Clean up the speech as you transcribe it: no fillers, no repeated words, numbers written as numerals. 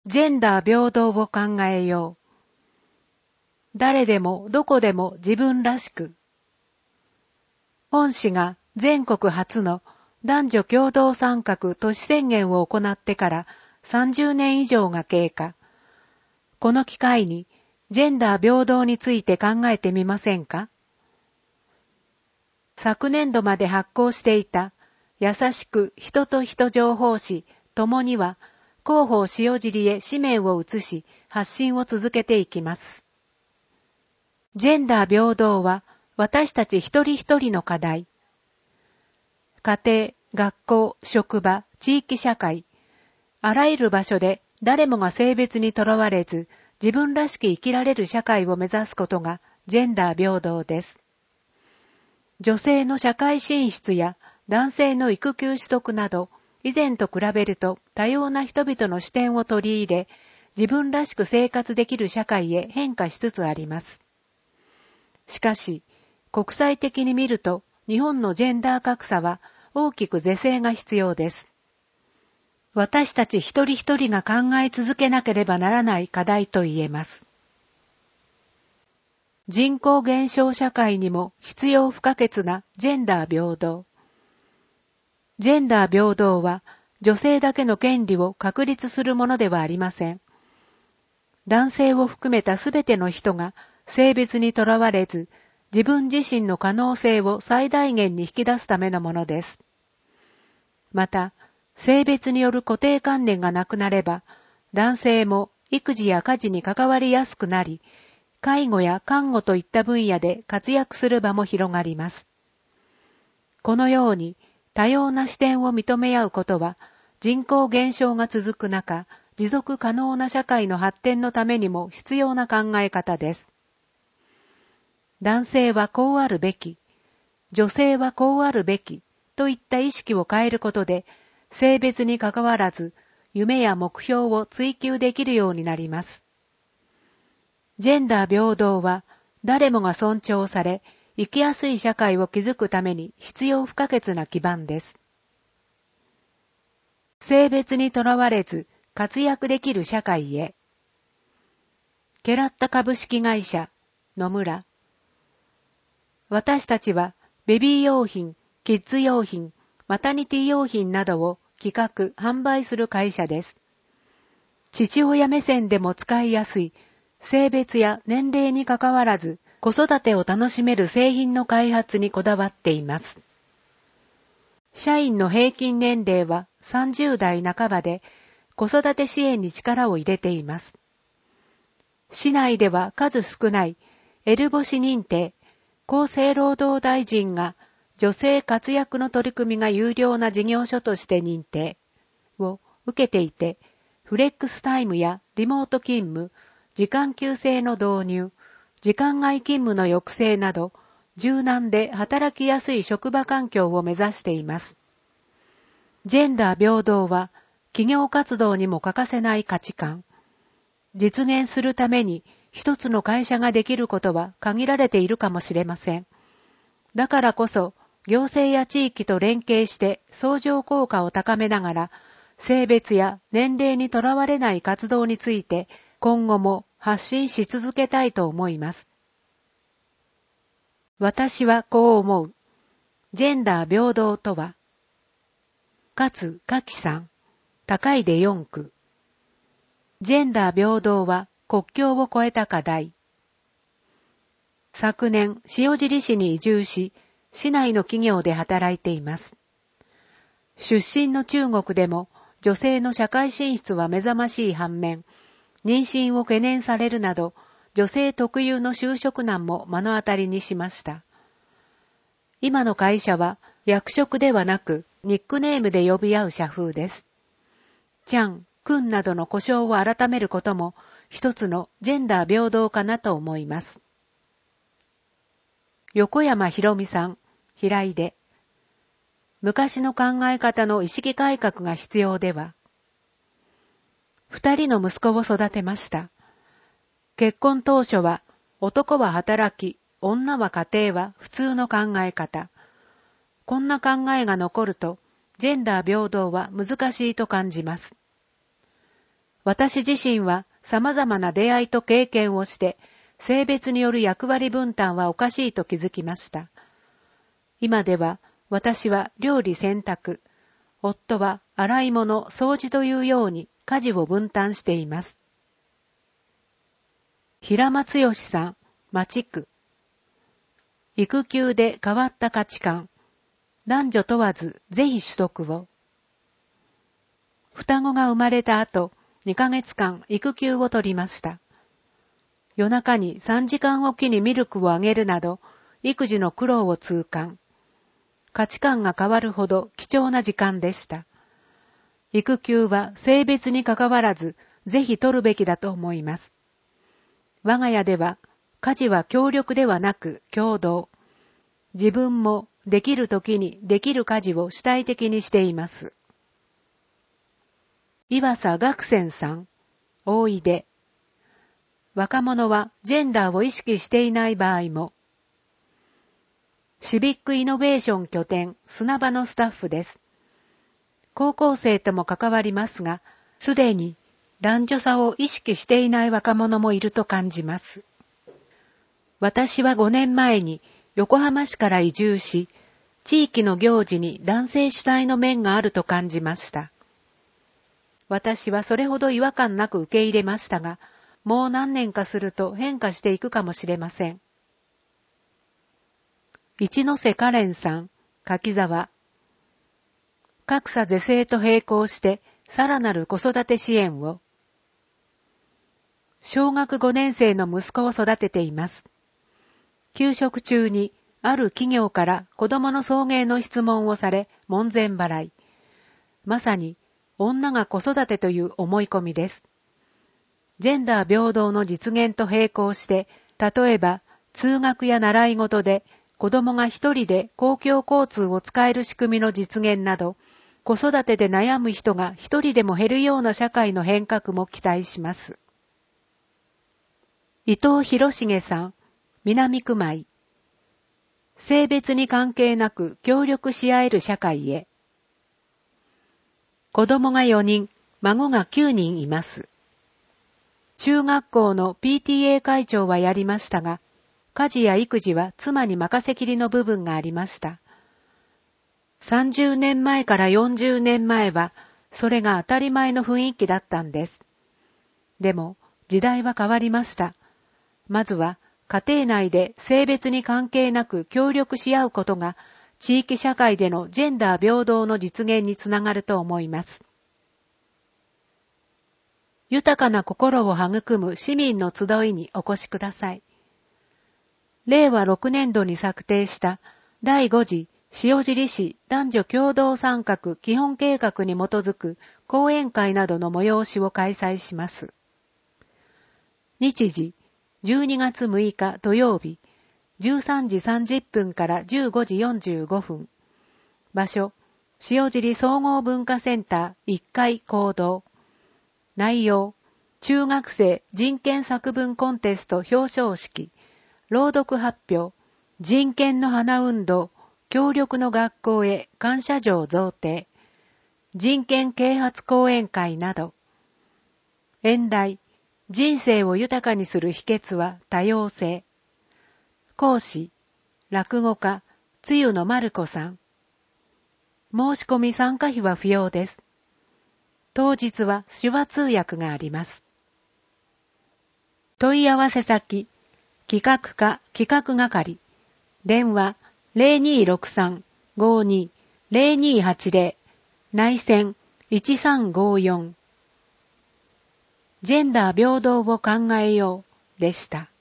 ジェンダー平等を考えよう。誰でもどこでも自分らしく。本市が全国初の男女共同参画都市宣言を行ってから30年以上が経過。この機会にジェンダー平等について考えてみませんか？昨年度まで発行していた優しく人と人情報誌ともには広報塩尻へ紙面を移し発信を続けていきます。ジェンダー平等は私たち一人一人の課題。家庭、学校、職場、地域社会、あらゆる場所で誰もが性別にとらわれず自分らしく生きられる社会を目指すことがジェンダー平等です。女性の社会進出や男性の育休取得など以前と比べると多様な人々の視点を取り入れ自分らしく生活できる社会へ変化しつつあります。しかし、国際的に見ると日本のジェンダー格差は大きく是正が必要です。私たち一人一人が考え続けなければならない課題と言えます。人口減少社会にも必要不可欠なジェンダー平等。ジェンダー平等は女性だけの権利を確立するものではありません。男性を含めたすべての人が性別にとらわれず、自分自身の可能性を最大限に引き出すためのものです。また、性別による固定観念がなくなれば、男性も育児や家事に関わりやすくなり、介護や看護といった分野で活躍する場も広がります。このように多様な視点を認め合うことは、人口減少が続く中、持続可能な社会の発展のためにも必要な考え方です。男性はこうあるべき、女性はこうあるべきといった意識を変えることで、性別に関わらず夢や目標を追求できるようになります。ジェンダー平等は誰もが尊重され、生きやすい社会を築くために必要不可欠な基盤です。性別にとらわれず活躍できる社会へ。ケラッタ株式会社、野村。私たちはベビー用品、キッズ用品、マタニティ用品などを企画・販売する会社です。父親目線でも使いやすい、性別や年齢にかかわらず子育てを楽しめる製品の開発にこだわっています。社員の平均年齢は30代半ばで子育て支援に力を入れています。市内では数少ないエルボシ認定、厚生労働大臣が女性活躍の取り組みが有料な事業所として認定を受けていて、フレックスタイムやリモート勤務、時間給制の導入、時間外勤務の抑制など、柔軟で働きやすい職場環境を目指しています。ジェンダー平等は企業活動にも欠かせない価値観。実現するために一つの会社ができることは限られているかもしれません。だからこそ、行政や地域と連携して相乗効果を高めながら、性別や年齢にとらわれない活動について今後も発信し続けたいと思います。私はこう思う。ジェンダー平等とは、勝柿さん、高出4区。ジェンダー平等は国境を越えた課題。昨年、塩尻市に移住し、市内の企業で働いています。出身の中国でも女性の社会進出は目覚ましい反面、妊娠を懸念されるなど、女性特有の就職難も目の当たりにしました。今の会社は役職ではなくニックネームで呼び合う社風です。ちゃん、くんなどの呼称を改めることも一つのジェンダー平等かなと思います。横山ひろみさん、平出。昔の考え方の意識改革が必要では。2人の息子を育てました。結婚当初は男は働き、女は家庭は普通の考え方。こんな考えが残ると、ジェンダー平等は難しいと感じます。 私自身は様々な出会いと経験をして、性別による役割分担はおかしいと気づきました。今では私は料理洗濯、夫は洗い物、掃除というように家事を分担しています。平松義さん、町区。育休で変わった価値観。男女問わずぜひ取得を。双子が生まれた後、2ヶ月間育休を取りました。夜中に3時間おきにミルクをあげるなど、育児の苦労を痛感。価値観が変わるほど貴重な時間でした。育休は性別に関わらず、ぜひ取るべきだと思います。我が家では、家事は協力ではなく共同。自分もできるときにできる家事を主体的にしています。岩佐学泉さん、大井で。若者はジェンダーを意識していない場合も。シビックイノベーション拠点砂場のスタッフです。高校生とも関わりますが、すでに男女差を意識していない若者もいると感じます。私は5年前に横浜市から移住し、地域の行事に男性主体の面があると感じました。私はそれほど違和感なく受け入れましたが、もう何年かすると変化していくかもしれません。一ノ瀬カレンさん、柿沢。格差是正と並行してさらなる子育て支援を。小学5年生の息子を育てています。給食中にある企業から子供の送迎の質問をされ門前払い。まさに女が子育てという思い込みです。ジェンダー平等の実現と並行して、例えば通学や習い事で子供が一人で公共交通を使える仕組みの実現など、子育てで悩む人が一人でも減るような社会の変革も期待します。伊藤博重さん、南区米。性別に関係なく協力し合える社会へ。子供が4人、孫が9人います。中学校の PTA 会長はやりましたが、家事や育児は妻に任せきりの部分がありました。30年前から40年前は、それが当たり前の雰囲気だったんです。でも、時代は変わりました。まずは、家庭内で性別に関係なく協力し合うことが、地域社会でのジェンダー平等の実現につながると思います。豊かな心を育む市民の集いにお越しください。令和6年度に策定した第5次塩尻市男女共同参画基本計画に基づく講演会などの催しを開催します。日時12月6日土曜日13時30分から15時45分。場所塩尻総合文化センター1階講堂。内容中学生人権作文コンテスト表彰式。朗読発表、人権の花運動、協力の学校へ感謝状贈呈、人権啓発講演会など。演題、人生を豊かにする秘訣は多様性。講師、落語家、つゆのまる子さん。申し込み参加費は不要です。当日は手話通訳があります。問い合わせ先、企画課企画係電話 0263-52-0280 内線1354ジェンダー平等を考えようでした。